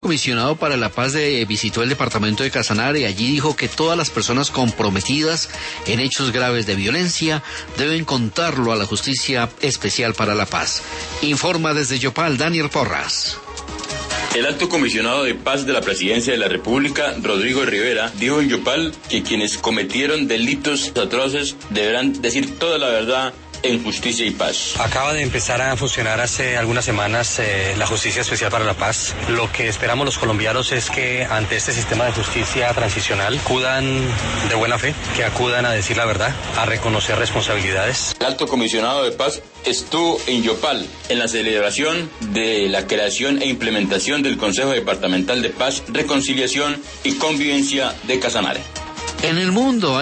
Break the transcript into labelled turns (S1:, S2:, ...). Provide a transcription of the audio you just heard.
S1: Comisionado para la Paz visitó el departamento de Casanare y allí dijo que todas las personas comprometidas en hechos graves de violencia deben contarlo a la Justicia Especial para la Paz. Informa desde Yopal Daniel Porras.
S2: El alto comisionado de paz de la Presidencia de la República, Rodrigo Rivera, dijo en Yopal que quienes cometieron delitos atroces deberán decir toda la verdad en Justicia y Paz.
S3: Acaba de empezar a funcionar hace algunas semanas la Justicia Especial para la Paz. Lo que esperamos los colombianos es que ante este sistema de justicia transicional acudan de buena fe, que acudan a decir la verdad, a reconocer responsabilidades.
S2: El alto comisionado de paz estuvo en Yopal en la celebración de la creación e implementación del Consejo Departamental de Paz, Reconciliación y Convivencia de Casanare.
S1: En el mundo